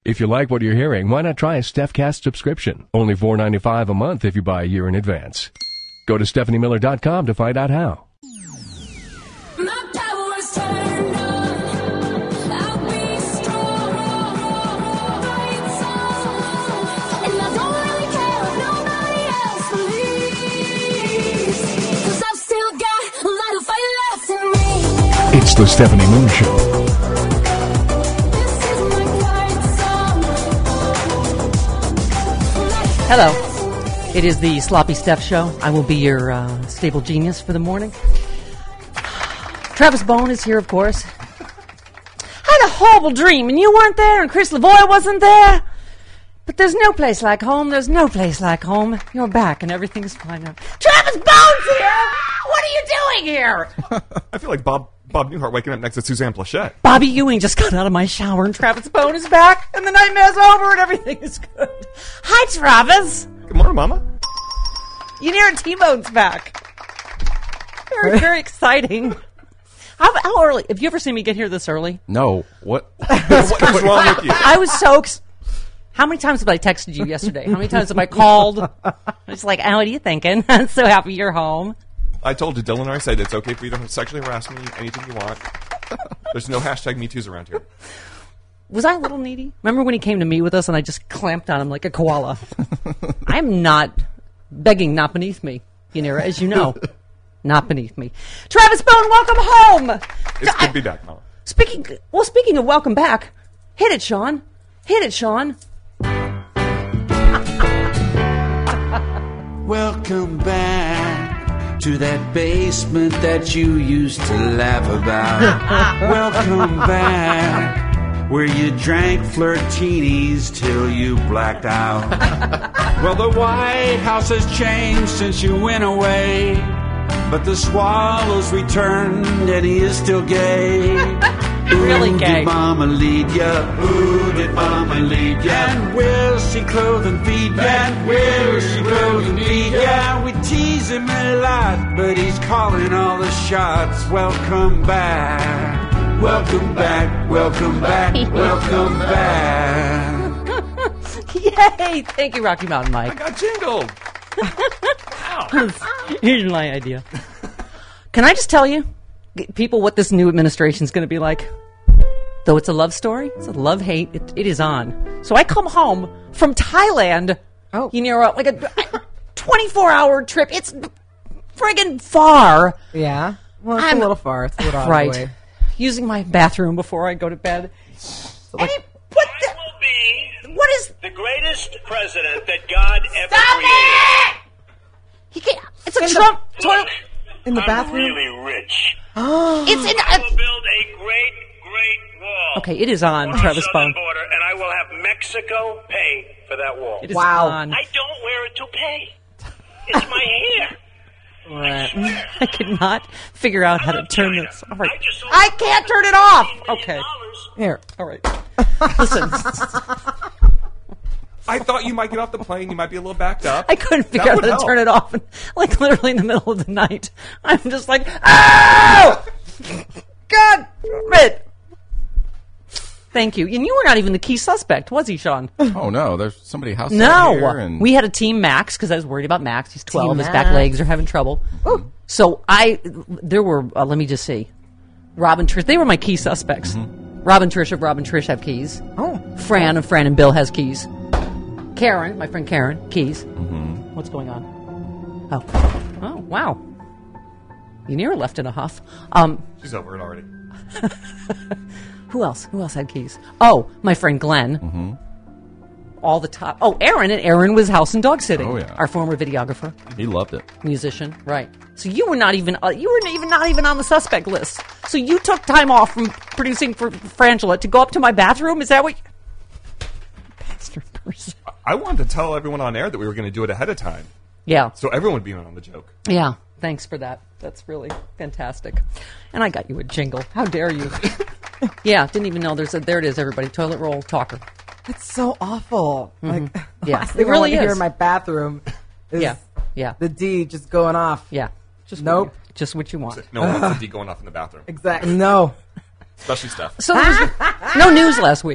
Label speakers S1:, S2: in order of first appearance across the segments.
S1: If you like what you're hearing, why not try a StephCast subscription? Only $4.95 a month if you buy a year in advance. Go to StephanieMiller.com to find out how.
S2: My power is turned on. I'll be strong. It's on. And I don't really care if nobody else believes. 'Cause I've still got a lot of fight left in me.
S1: It's the Stephanie Miller Show.
S2: This is my fight song.
S3: Hello. It is the Sloppy Steph Show. I will be your stable genius for the morning. Travis Bone is here, of course. I had a horrible dream, and you weren't there, and Chris Lavoie wasn't there. But there's no place like home. There's no place like home. You're back, and everything's fine now. Travis Bone's here! What are you doing here?
S4: I feel like Bob Newhart waking up next to Suzanne Plachette.
S3: Bobby Ewing just got out of my shower, and Travis Bone is back, and the nightmare's over, and everything is good. Hi, Travis.
S4: Good morning, Mama.
S3: You near T-Bone's back. Very, very exciting. How early? Have you ever seen me get here this early?
S5: No. What?
S4: What is wrong with you?
S3: I was so How many times have I texted you yesterday? How many times have I called? I was like, oh, what are you thinking? I'm so happy you're home.
S4: I told Dylan and I said it's okay for you to sexually harass me, anything you want. There's no hashtag MeToos around here.
S3: Was I a little needy? Remember when he came to meet with us and I just clamped on him like a koala? I'm not begging, not beneath me, Yanira, as you know. Not beneath me. Travis Bone, welcome home!
S4: It's good to be back, Mama.
S3: Speaking of welcome back, hit it, Sean. Hit it, Sean.
S6: Welcome back to that basement that you used to laugh about. Welcome back where you drank flirtinis till you blacked out. Well, the White House has changed since you went away, but the swallows returned and he is still gay.
S3: Really
S6: Ooh,
S3: gay.
S6: did Mama lead ya? Ooh, did Mama lead ya? And will she clothe and feed ya? And will she clothe and feed ya? We tease him a lot, but he's calling all the shots. Welcome back. Welcome back. Welcome back. Welcome back.
S3: Yay! Thank you, Rocky Mountain
S4: I
S3: Mike.
S4: got jingled.
S3: Here's my idea. Can I just tell you, people, what this new administration is going to be like? Though it's a love story, it's a love-hate, it is on. So I come home from Thailand, you know, like a 24-hour trip. It's friggin' far.
S7: Yeah. Well, it's
S3: I'm-
S7: a little far. It's a little out of the
S3: Right.
S7: way.
S3: Using my bathroom before I go to bed. And he put
S8: I will be
S3: what is...
S8: the greatest president that God ever
S3: Stop
S8: created.
S3: it! He can't... It's a Trump toilet...
S7: In the
S8: I'm
S7: bathroom?
S8: really rich.
S3: It's in...
S8: I will build a great wall.
S3: Okay, it is on,
S8: on
S3: Travis
S8: our southern
S3: Bone.
S8: border, and I will have Mexico pay for that wall.
S3: It is
S7: Wow.
S3: on.
S8: I don't wear a toupee. It's my hair.
S3: Right. I could not figure out how to turn this. All right.
S8: just sold
S3: I can't turn it off.
S8: $1 million.
S3: Okay.
S7: Here.
S3: All right. Listen,
S4: I thought you might get off the plane. You might be a little backed up.
S3: I couldn't figure
S4: That
S3: out
S4: would
S3: how to
S4: help.
S3: turn it off. Like literally in the middle of the night, I'm just like, oh, God damn it. Thank you. And you were not even the key suspect, was he, Sean?
S5: Oh, no. There's somebody house out
S3: No.
S5: here. And
S3: We had a team Max because I was worried about Max. He's 12.
S7: Team
S3: His back
S7: Max.
S3: legs are having trouble. So there were, let me just see. Rob and Trish, they were my key suspects. Rob and Trish have keys.
S7: Oh.
S3: Fran and Bill has keys. Karen, my friend Karen, keys. What's going on? Oh, wow. You near left in a huff.
S4: She's over it already.
S3: Who else? Who else had keys? Oh, my friend Glenn. All the top. Oh, Aaron, and Aaron was house and dog sitting.
S5: Oh, yeah.
S3: Our former videographer,
S5: he loved it.
S3: musician, right? So you were not even not even on the suspect list. So you took time off from producing for Frangela to go up to my bathroom. Is that what? Bastard person.
S4: I wanted to tell everyone on air that we were going to do it ahead of time,
S3: Yeah.
S4: so everyone would be in on the joke.
S3: Yeah, thanks for that. That's really fantastic. And I got you a jingle. How dare you? Yeah, didn't even know there it is, everybody. Toilet roll talker.
S7: It's so awful. Like,
S3: Yeah,
S7: last
S3: it
S7: thing I
S3: really
S7: want to hear
S3: is.
S7: in my bathroom is
S3: Yeah.
S7: the D just going off.
S3: Yeah. Just
S7: Nope.
S3: Just what you want.
S4: No one wants the D going off in the bathroom,
S7: Exactly. No.
S4: especially Steph.
S3: So there was no news last week.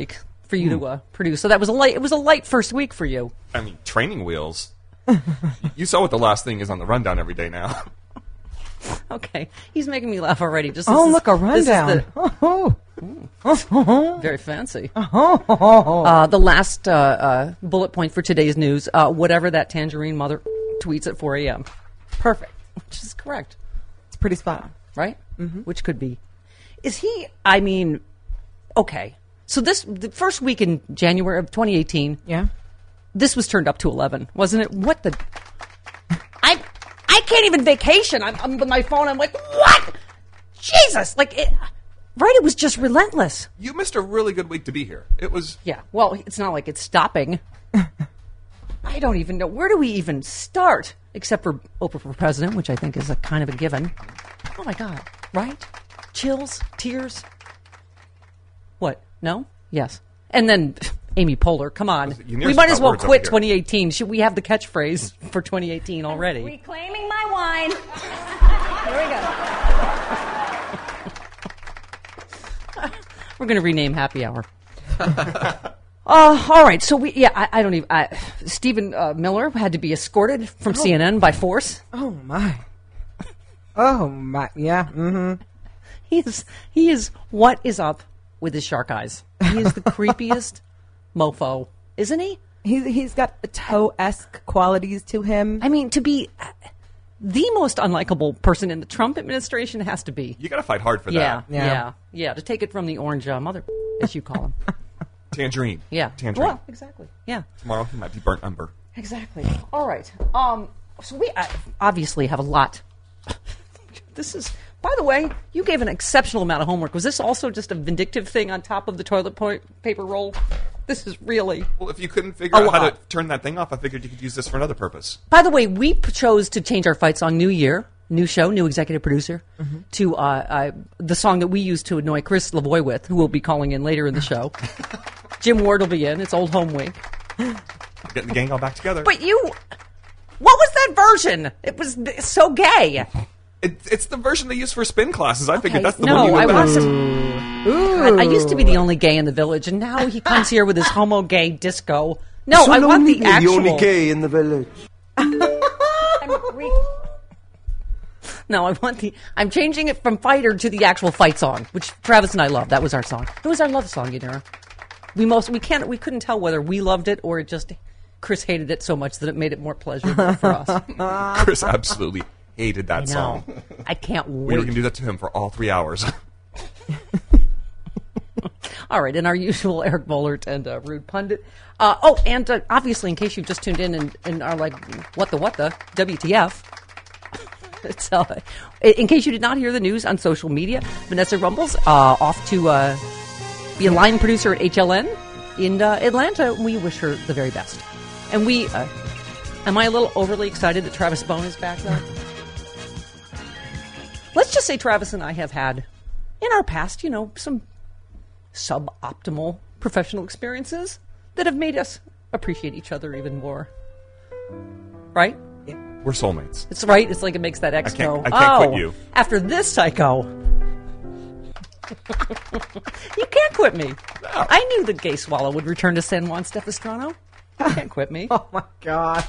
S3: for you to produce. So that was it was a light first week for you.
S4: I mean, training wheels. You saw what the last thing is on the rundown every day now.
S3: Okay, he's making me laugh already. Just
S7: Oh,
S3: this is-
S7: look, a
S3: this is
S7: rundown.
S3: very fancy. The last bullet point for today's news: whatever that tangerine mother tweets at 4 a.m.
S7: Perfect.
S3: Which is correct,
S7: It's pretty spot on.
S3: right? Which could be. Is he? I mean, okay. So the first week in January of 2018,
S7: Yeah.
S3: this was turned up to 11, wasn't it? What the? I can't even vacation. I'm with my phone. I'm like, what? Jesus! Like it. Right? It was just relentless.
S4: You missed a really good week to be here. It was.
S3: Yeah. Well, it's not like it's stopping. I don't even know. Where do we even start? Except for Oprah for President, which I think is a kind of a given. Oh my God. Right? Chills? Tears? What? No? Yes. And then Amy Poehler. Come on.
S4: You
S3: We
S4: nearly
S3: might as
S4: got
S3: well
S4: words
S3: quit
S4: over here.
S3: 2018. Should we have the catchphrase for 2018 already?
S2: Reclaiming my wine. Here we go.
S3: We're going to rename Happy Hour. All right. So I don't even. Stephen Miller had to be escorted from CNN by force.
S7: Oh, my. Oh, my. Yeah. Mm-hmm.
S3: He is. What is up with his shark eyes? He is the creepiest mofo, isn't he?
S7: He's got toe-esque qualities to him.
S3: I mean, to be the most unlikable person in the Trump administration has to be.
S4: You got to fight hard for
S3: Yeah,
S4: that.
S3: yeah. To take it from the orange mother, as you call him.
S4: Tangerine.
S3: Yeah.
S4: Tangerine.
S3: Well, exactly. Yeah.
S4: Tomorrow he might be burnt umber.
S3: Exactly. All right. So we obviously have a lot. This is, by the way, you gave an exceptional amount of homework. Was this also just a vindictive thing on top of the toilet paper roll? This is really.
S4: Well, if you couldn't figure
S3: A
S4: out how to
S3: lot.
S4: turn that thing off, I figured you could use this for another purpose.
S3: By the way, we chose to change our fight song New Year, new show, new executive producer, to the song that we used to annoy Chris Lavoie with, who will be calling in later in the show. Jim Ward will be in. It's Old Home Week.
S4: Getting the gang all back together.
S3: But what was that version? It was so gay.
S4: It's the version they use for spin classes. I figured
S3: Okay,
S4: that's the
S3: no,
S4: one you
S3: I
S4: would best.
S3: wasn't. God, I used to be the only gay in the village, and now he comes here with his homo gay disco. No, I want the actual.
S9: only gay in the village.
S3: No, I want the. I'm changing it from fighter to the actual fight song, which Travis and I love. That was our song. It was our love song, Yadira. We couldn't tell whether we loved it or it just Chris hated it so much that it made it more pleasurable for us.
S4: Chris absolutely hated that song.
S3: I can't wait.
S4: We were going to do that to him for all 3 hours.
S3: All right, and our usual Eric Bollert and Rude Pundit. And obviously, in case you just tuned in and are like, what the, WTF? It's, in case you did not hear the news on social media, Vanessa Rumbles off to be a line producer at HLN in Atlanta. We wish her the very best. And am I a little overly excited that Travis Bone is back, though? Let's just say Travis and I have had, in our past, some suboptimal professional experiences that have made us appreciate each other even more. Right?
S4: We're soulmates.
S3: It's right. It's like it makes that X go,
S4: I can't quit you.
S3: After this psycho. You can't quit me.
S4: No.
S3: I knew that Gay Swallow would return to San Juan Stefastrano. You can't quit me.
S7: Oh, my God.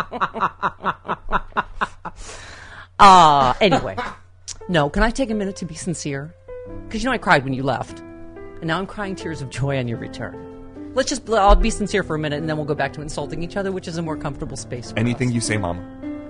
S3: Anyway. No, can I take a minute to be sincere? Because I cried when you left. And now I'm crying tears of joy on your return. I'll be sincere for a minute, and then we'll go back to insulting each other, which is a more comfortable space for
S4: Anything
S3: us.
S4: you say, Mama.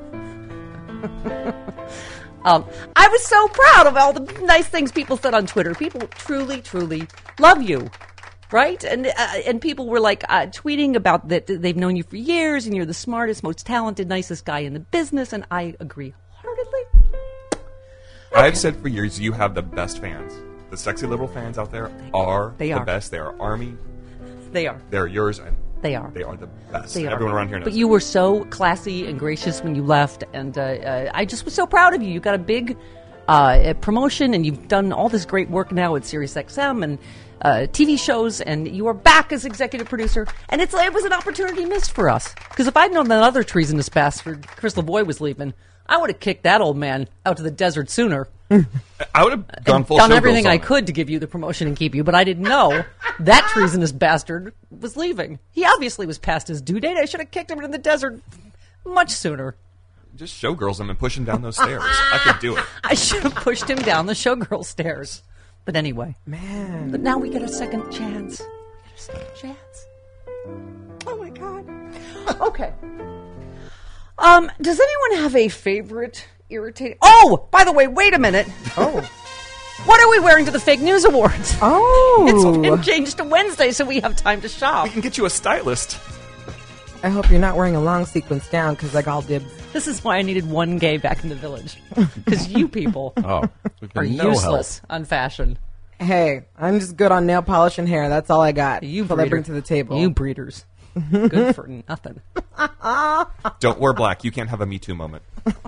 S3: I was so proud of all the nice things people said on Twitter. People truly, truly love you, right? And people were like tweeting about that they've known you for years, and you're the smartest, most talented, nicest guy in the business, and I agree wholeheartedly.
S4: I've said for years you have the best fans. The sexy liberal fans out there are
S3: They
S4: the
S3: are.
S4: best. They are Army.
S3: They are.
S4: They're yours, and
S3: They are.
S4: They are the best.
S3: They are.
S4: Everyone around here knows.
S3: But you were so classy and gracious when you left, and I just was so proud of you. You got a big promotion, and you've done all this great work now at SiriusXM and TV shows, and you are back as executive producer. And it was an opportunity missed for us. Because if I'd known that other treasonous bastard, Chris Lavoie, was leaving, I would have kicked that old man out to the desert sooner.
S4: I would have gone full
S3: done
S4: Showgirls
S3: everything
S4: on
S3: I
S4: it.
S3: could to give you the promotion and keep you, but I didn't know that treasonous bastard was leaving. He obviously was past his due date. I should have kicked him into the desert much sooner.
S4: Just Showgirls him and push him down those stairs. I could do it.
S3: I should have pushed him down the showgirl stairs. But anyway.
S7: Man.
S3: But now we get a second chance. We get a second chance. Oh my God. Okay. Does anyone have a favorite irritating... Oh, by the way, wait a minute.
S7: Oh.
S3: What are we wearing to the Fake News Awards?
S7: Oh.
S3: It's been changed to Wednesday, so we have time to shop.
S4: We can get you a stylist.
S7: I hope you're not wearing a long sequence gown because I got dibs.
S3: This is why I needed one gay back in the village. Because you people
S5: Oh, we've
S3: are
S5: been no
S3: useless on fashion.
S7: Hey, I'm just good on nail polish and hair. That's all I got.
S3: You
S7: That's all I
S3: breeder.
S7: bring to the table.
S3: You breeders. Good for nothing.
S4: Don't wear black. You can't have a Me Too moment.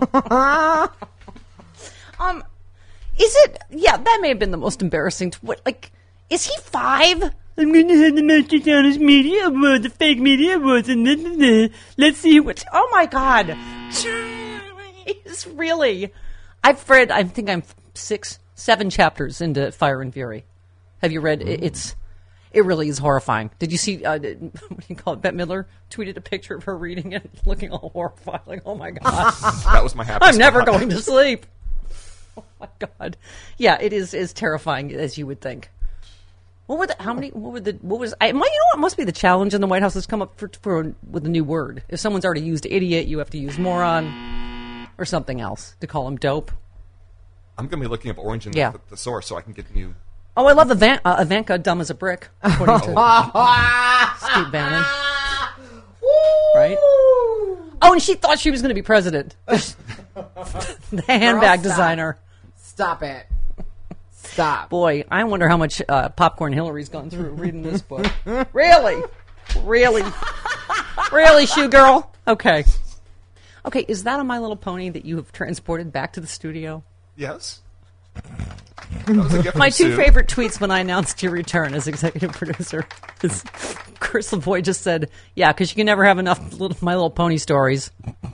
S3: Is it? Yeah, that may have been the most embarrassing. Is he 5? I'm going to have the Metrotowners Media Awards, the fake media awards, and let's see what. Oh my God! He's really. I've read. I think I'm 6, 7 chapters into Fire and Fury. Have you read? It really is horrifying. Did you see? What do you call it? Bette Midler tweeted a picture of her reading it, looking all horrified. Like, oh my God!
S4: That was my happiest
S3: I'm never
S4: spot.
S3: going to sleep. Oh my God! Yeah, it is as terrifying as you would think. What were the? How many? What were the? What was? You know what must be the challenge in the White House has come up with a new word. If someone's already used idiot, you have to use moron or something else to call him dope.
S4: I'm going to be looking up Orange in
S3: Yeah.
S4: the source so I can get new.
S3: Oh, I love Ivanka dumb as a brick, according to Steve Bannon. Right? Oh, and she thought she was going to be president. The handbag
S7: Girl, stop.
S3: designer.
S7: Stop it. Stop.
S3: Boy, I wonder how much popcorn Hillary's gone through reading this book. Really? Really, shoe girl? Okay. Okay, is that a My Little Pony that you have transported back to the studio?
S4: Yes. That was a gift
S3: My
S4: from
S3: 2
S4: Sue.
S3: favorite tweets when I announced your return as executive producer is Chris Lavoie just said, yeah, because you can never have enough My Little Pony stories.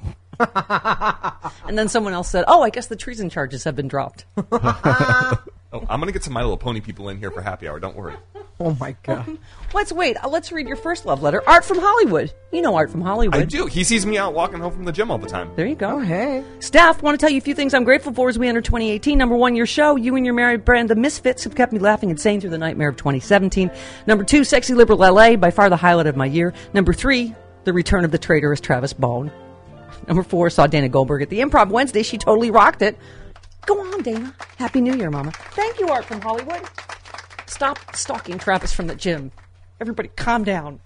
S3: And then someone else said, oh, I guess the treason charges have been dropped.
S4: Oh, I'm going to get some My Little Pony people in here for happy hour. Don't worry.
S7: Oh my God.
S3: Let's wait. Let's read your first love letter. Art from Hollywood. You know Art from Hollywood.
S4: I do. He sees me out walking home from the gym all the time.
S3: There you go.
S7: Oh, hey.
S3: Staff, want to tell you a few things I'm grateful for as we enter 2018. Number 1, your show. You and your married brand, The Misfits, have kept me laughing and sane through the nightmare of 2017. Number 2, Sexy Liberal LA, by far the highlight of my year. Number 3, the return of the traitorous Travis Bone. Number 4, saw Dana Goldberg at the Improv Wednesday. She totally rocked it. Go on, Dana. Happy New Year, Mama. Thank you, Art from Hollywood. Stop stalking Travis from the gym. Everybody, calm down.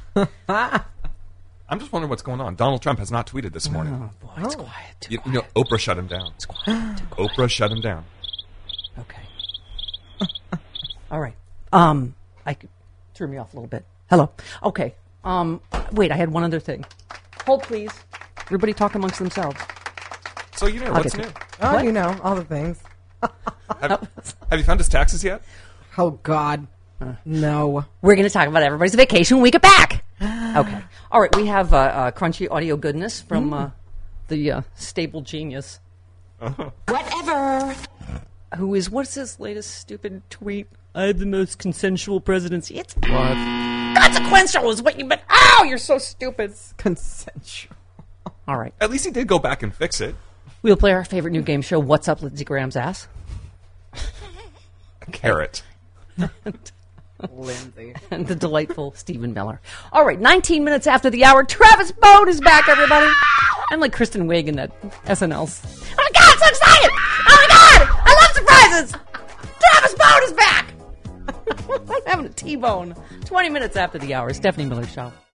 S4: I'm just wondering what's going on. Donald Trump has not tweeted this morning.
S3: Boy, it's quiet.
S4: You know, Oprah shut him down.
S3: It's quiet. Too quiet.
S4: Oprah shut him down.
S3: Okay. All right. Threw me off a little bit. Hello. Okay. Wait, I had one other thing. Hold, please. Everybody talk amongst themselves.
S4: So, you know, what's
S3: get
S4: new?
S3: to-
S7: Oh,
S3: What?
S7: you know, all the things.
S4: Have you found his taxes yet?
S7: Oh, God. No.
S3: We're going to talk about everybody's vacation when we get back. Okay. All right. We have crunchy audio goodness from the stable genius.
S2: Whatever.
S3: Who is, what's his latest stupid tweet? I have the most consensual presidency. It's
S5: What?
S3: consequential is what you meant. Ow, you're so stupid.
S7: Consensual.
S3: All right.
S4: At least he did go back and fix it.
S3: We'll play our favorite new game show, What's Up, Lindsey Graham's Ass?
S4: Carrot.
S7: Lindsay.
S3: And the delightful Stephen Miller. All right, 19 minutes after the hour, Travis Bone is back, everybody. I'm like Kristen Wiig in that SNL. Oh my God, so excited! Oh my God, I love surprises! Travis Bone is back! I'm having a T-bone. 20 minutes after the hour, Stephanie Miller Show.